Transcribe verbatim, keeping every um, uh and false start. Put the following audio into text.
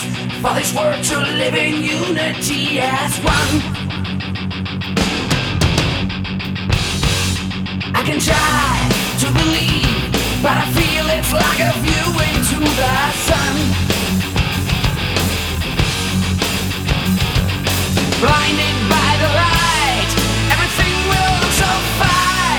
for this world to live in unity as one. I can try to believe, but I feel it's like a view into the sun.